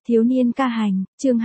Thiếu niên ca hành, chương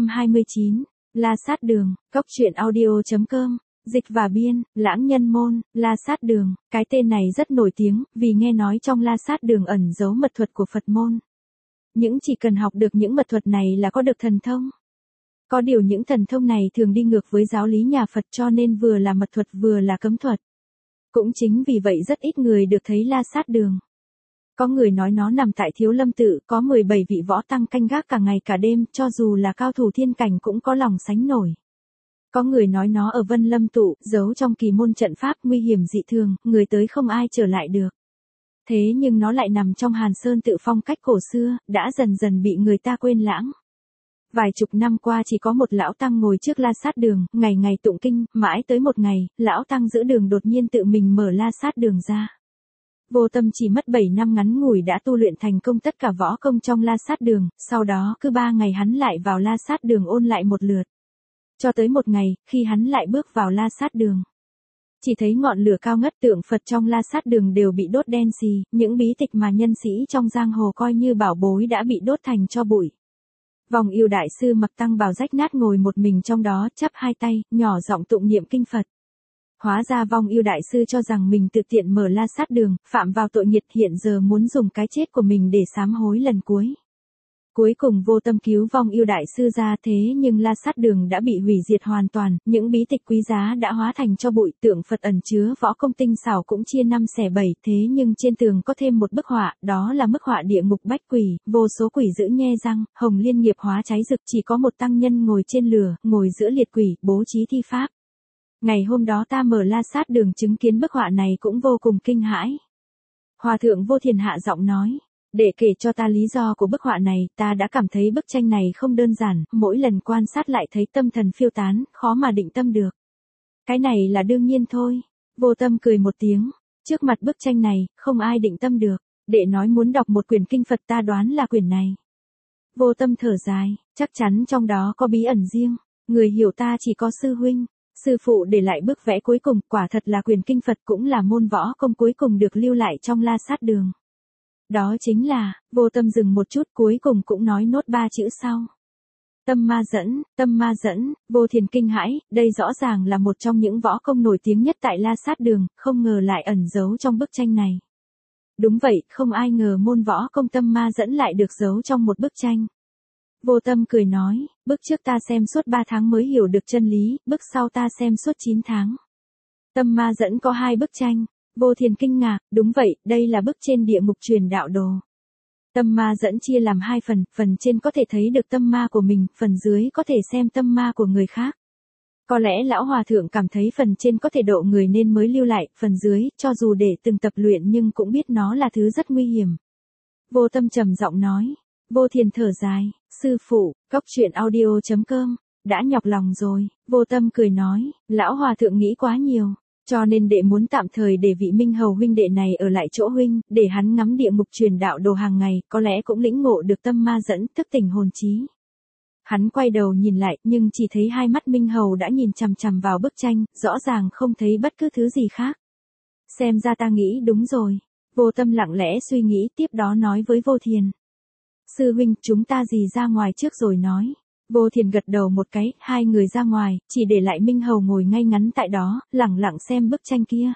229, La Sát Đường, Cốc truyện audio.com, dịch và biên, Lãng Nhân Môn, La Sát Đường, cái tên này rất nổi tiếng, vì nghe nói trong La Sát Đường ẩn giấu mật thuật của Phật môn. Những chỉ cần học được những mật thuật này là có được thần thông. Có điều những thần thông này thường đi ngược với giáo lý nhà Phật cho nên vừa là mật thuật vừa là cấm thuật. Cũng chính vì vậy rất ít người được thấy La Sát Đường. Có người nói nó nằm tại Thiếu Lâm Tự, có 17 vị võ tăng canh gác cả ngày cả đêm, cho dù là cao thủ thiên cảnh cũng có lòng sánh nổi. Có người nói nó ở Vân Lâm Tụ, giấu trong kỳ môn trận pháp nguy hiểm dị thường, người tới không ai trở lại được. Thế nhưng nó lại nằm trong Hàn Sơn Tự phong cách cổ xưa, đã dần dần bị người ta quên lãng. Vài chục năm qua chỉ có một lão tăng ngồi trước La Sát Đường, ngày ngày tụng kinh, mãi tới một ngày, lão tăng giữ đường đột nhiên tự mình mở La Sát Đường ra. Vô Tâm chỉ mất 7 năm ngắn ngủi đã tu luyện thành công tất cả võ công trong La Sát Đường, sau đó cứ 3 ngày hắn lại vào La Sát Đường ôn lại một lượt. Cho tới một ngày, khi hắn lại bước vào La Sát Đường, chỉ thấy ngọn lửa cao ngất, tượng Phật trong La Sát Đường đều bị đốt đen xì, những bí tịch mà nhân sĩ trong giang hồ coi như bảo bối đã bị đốt thành tro bụi. Vòng Yêu đại sư mặc tăng bào rách nát ngồi một mình trong đó, chắp hai tay, nhỏ giọng tụng niệm kinh Phật. Hóa ra Vong Yêu đại sư cho rằng mình tự tiện mở La Sát Đường, phạm vào tội nghiệt, hiện giờ muốn dùng cái chết của mình để sám hối lần cuối. Cuối cùng Vô Tâm cứu Vong Yêu đại sư ra, thế nhưng La Sát Đường đã bị hủy diệt hoàn toàn, những bí tịch quý giá đã hóa thành tro bụi, tượng Phật ẩn chứa võ công tinh xảo cũng chia 5 xẻ 7, thế nhưng trên tường có thêm một bức họa, đó là bức họa địa ngục bách quỷ, vô số quỷ dữ nhe răng, hồng liên nghiệp hóa cháy rực, chỉ có một tăng nhân ngồi trên lửa, ngồi giữa liệt quỷ, bố trí thi pháp. Ngày hôm đó ta mở La Sát Đường chứng kiến bức họa này cũng vô cùng kinh hãi. Hòa thượng Vô Thiền hạ giọng nói, để kể cho ta lý do của bức họa này, ta đã cảm thấy bức tranh này không đơn giản, mỗi lần quan sát lại thấy tâm thần phiêu tán, khó mà định tâm được. Cái này là đương nhiên thôi. Vô Tâm cười một tiếng, trước mặt bức tranh này, không ai định tâm được, đệ nói muốn đọc một quyển kinh Phật, ta đoán là quyển này. Vô Tâm thở dài, chắc chắn trong đó có bí ẩn riêng, người hiểu ta chỉ có sư huynh. Sư phụ để lại bức vẽ cuối cùng, quả thật là quyển kinh Phật, cũng là môn võ công cuối cùng được lưu lại trong La Sát Đường. Đó chính là, Vô Tâm dừng một chút cuối cùng cũng nói nốt 3 chữ sau. Tâm ma dẫn, Vô Thiền kinh hãi, đây rõ ràng là một trong những võ công nổi tiếng nhất tại La Sát Đường, không ngờ lại ẩn giấu trong bức tranh này. Đúng vậy, không ai ngờ môn võ công tâm ma dẫn lại được giấu trong một bức tranh. Vô Tâm cười nói, bức trước ta xem suốt 3 tháng mới hiểu được chân lý, bức sau ta xem suốt 9 tháng. Tâm ma dẫn có 2 bức tranh. Vô Thiền kinh ngạc, đúng vậy, đây là bức trên địa ngục truyền đạo đồ. Tâm ma dẫn chia làm 2 phần, phần trên có thể thấy được tâm ma của mình, phần dưới có thể xem tâm ma của người khác. Có lẽ lão hòa thượng cảm thấy phần trên có thể độ người nên mới lưu lại, phần dưới, cho dù để từng tập luyện nhưng cũng biết nó là thứ rất nguy hiểm. Vô Tâm trầm giọng nói. Vô Thiền thở dài, sư phụ, Cốc truyện audio.com, đã nhọc lòng rồi. Vô Tâm cười nói, lão hòa thượng nghĩ quá nhiều. Cho nên đệ muốn tạm thời để vị Minh Hầu huynh đệ này ở lại chỗ huynh, để hắn ngắm địa ngục truyền đạo đồ hàng ngày, có lẽ cũng lĩnh ngộ được tâm ma dẫn, thức tỉnh hồn trí. Hắn quay đầu nhìn lại, nhưng chỉ thấy hai mắt Minh Hầu đã nhìn chằm chằm vào bức tranh, rõ ràng không thấy bất cứ thứ gì khác. Xem ra ta nghĩ đúng rồi. Vô Tâm lặng lẽ suy nghĩ, tiếp đó nói với Vô Thiền. Sư huynh, chúng ta gì ra ngoài trước rồi nói. Vô Thiền gật đầu một cái, hai người ra ngoài, chỉ để lại Minh Hầu ngồi ngay ngắn tại đó, lẳng lặng xem bức tranh kia.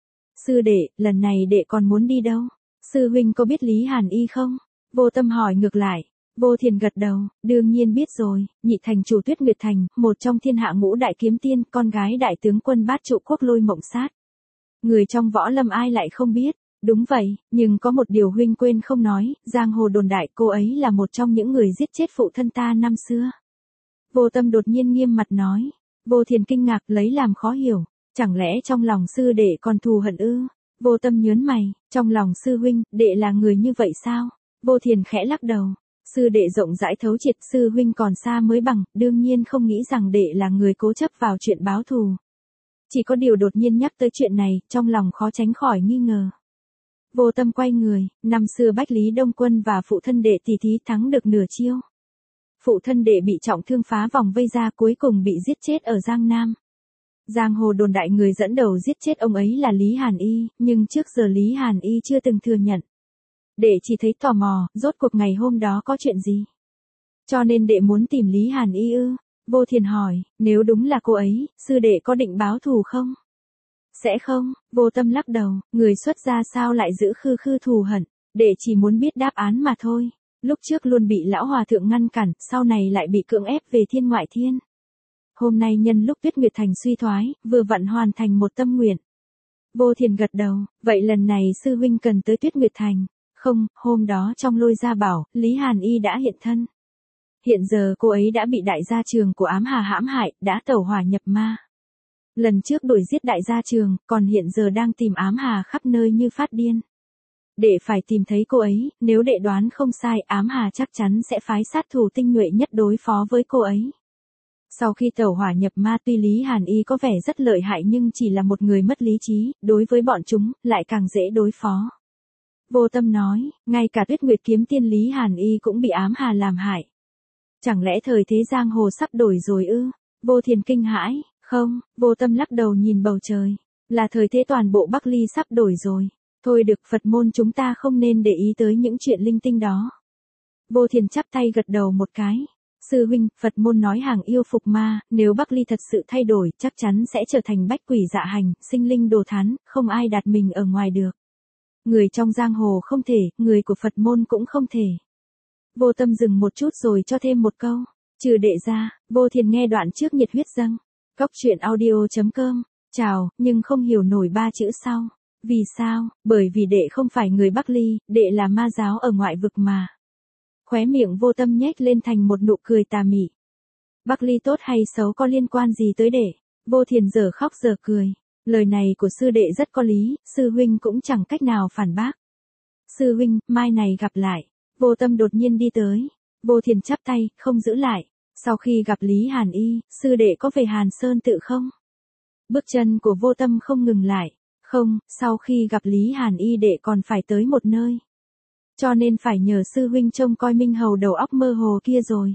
Sư đệ, lần này đệ còn muốn đi đâu? Sư huynh có biết Lý Hàn Y không? Vô Tâm hỏi ngược lại. Vô Thiền gật đầu, đương nhiên biết rồi, nhị thành chủ Tuyết Nguyệt Thành, một trong thiên hạ ngũ đại kiếm tiên, con gái đại tướng quân Bát Trụ Quốc Lôi Mộng Sát. Người trong võ lâm ai lại không biết? Đúng vậy, nhưng có một điều huynh quên không nói, giang hồ đồn đại cô ấy là một trong những người giết chết phụ thân ta năm xưa. Vô Tâm đột nhiên nghiêm mặt nói. Vô Thiền kinh ngạc lấy làm khó hiểu. Chẳng lẽ trong lòng sư đệ còn thù hận ư? Vô Tâm nhớn mày, trong lòng sư huynh, đệ là người như vậy sao? Vô Thiền khẽ lắc đầu. Sư đệ rộng rãi thấu triệt, sư huynh còn xa mới bằng, đương nhiên không nghĩ rằng đệ là người cố chấp vào chuyện báo thù. Chỉ có điều đột nhiên nhắc tới chuyện này, trong lòng khó tránh khỏi nghi ngờ. Vô Tâm quay người, năm xưa Bách Lý Đông Quân và phụ thân đệ tỷ thí thắng được nửa chiêu. Phụ thân đệ bị trọng thương phá vòng vây ra, cuối cùng bị giết chết ở Giang Nam. Giang hồ đồn đại người dẫn đầu giết chết ông ấy là Lý Hàn Y, nhưng trước giờ Lý Hàn Y chưa từng thừa nhận. Đệ chỉ thấy tò mò, rốt cuộc ngày hôm đó có chuyện gì? Cho nên đệ muốn tìm Lý Hàn Y ư? Vô Thiền hỏi, nếu đúng là cô ấy, sư đệ có định báo thù không? Sẽ không, Vô Tâm lắc đầu, người xuất gia sao lại giữ khư khư thù hận, đệ chỉ muốn biết đáp án mà thôi. Lúc trước luôn bị lão hòa thượng ngăn cản, sau này lại bị cưỡng ép về thiên ngoại thiên. Hôm nay nhân lúc Tuyết Nguyệt Thành suy thoái, vừa vặn hoàn thành một tâm nguyện. Vô Thiền gật đầu, vậy lần này sư huynh cần tới Tuyết Nguyệt Thành. Không, hôm đó trong Lôi Gia Bảo, Lý Hàn Y đã hiện thân. Hiện giờ cô ấy đã bị đại gia trường của Ám Hà hãm hại, đã tẩu hỏa nhập ma. Lần trước đuổi giết đại gia trường, còn hiện giờ đang tìm Ám Hà khắp nơi như phát điên. Đệ phải tìm thấy cô ấy, nếu đệ đoán không sai, Ám Hà chắc chắn sẽ phái sát thủ tinh nhuệ nhất đối phó với cô ấy. Sau khi tẩu hỏa nhập ma, tuy Lý Hàn Y có vẻ rất lợi hại nhưng chỉ là một người mất lý trí, đối với bọn chúng, lại càng dễ đối phó. Vô Tâm nói, ngay cả Tuyết Nguyệt kiếm tiên Lý Hàn Y cũng bị Ám Hà làm hại. Chẳng lẽ thời thế giang hồ sắp đổi rồi ư? Vô Thiền kinh hãi, không, Vô Tâm lắc đầu nhìn bầu trời. Là thời thế toàn bộ Bắc Ly sắp đổi rồi. Thôi được, Phật môn chúng ta không nên để ý tới những chuyện linh tinh đó. Vô Thiền chắp tay gật đầu một cái. Sư huynh, Phật môn nói hàng yêu phục ma, nếu Bắc Ly thật sự thay đổi, chắc chắn sẽ trở thành bách quỷ dạ hành, sinh linh đồ thán, không ai đạt mình ở ngoài được. Người trong giang hồ không thể, người của Phật môn cũng không thể. Vô Tâm dừng một chút rồi cho thêm một câu. Trừ đệ ra, Vô Thiền nghe đoạn trước nhiệt huyết dâng. Cóc truyện audio.com. Chào, nhưng không hiểu nổi ba chữ sau. Vì sao? Bởi vì đệ không phải người Bắc Ly, đệ là ma giáo ở ngoại vực mà. Khóe miệng Vô Tâm nhếch lên thành một nụ cười tà mị. Bắc Ly tốt hay xấu có liên quan gì tới đệ? Vô Thiền giờ khóc giờ cười. Lời này của sư đệ rất có lý, sư huynh cũng chẳng cách nào phản bác. Sư huynh, mai này gặp lại. Vô Tâm đột nhiên đi tới. Vô Thiền chắp tay, không giữ lại. Sau khi gặp Lý Hàn Y, sư đệ có về Hàn Sơn tự không? Bước chân của Vô Tâm không ngừng lại. Không, sau khi gặp Lý Hàn Y đệ còn phải tới một nơi. Cho nên phải nhờ sư huynh trông coi Minh Hầu đầu óc mơ hồ kia rồi.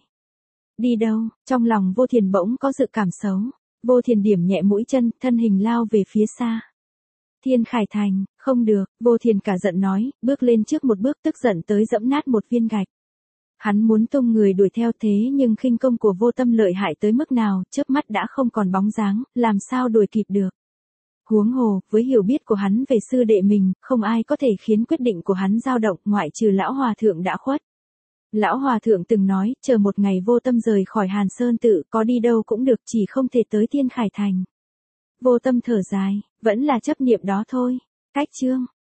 Đi đâu? Trong lòng Vô Thiền bỗng có dự cảm xấu. Vô Thiền điểm nhẹ mũi chân, thân hình lao về phía xa. Thiên Khải Thành, không được, Vô Thiền cả giận nói, bước lên trước một bước tức giận tới giẫm nát một viên gạch. Hắn muốn tung người đuổi theo thế nhưng khinh công của Vô Tâm lợi hại tới mức nào, chớp mắt đã không còn bóng dáng, làm sao đuổi kịp được. Huống hồ, với hiểu biết của hắn về sư đệ mình, không ai có thể khiến quyết định của hắn dao động ngoại trừ lão hòa thượng đã khuất. Lão hòa thượng từng nói, chờ một ngày Vô Tâm rời khỏi Hàn Sơn tự, có đi đâu cũng được, chỉ không thể tới Thiên Khải Thành. Vô Tâm thở dài, vẫn là chấp niệm đó thôi. Cách chương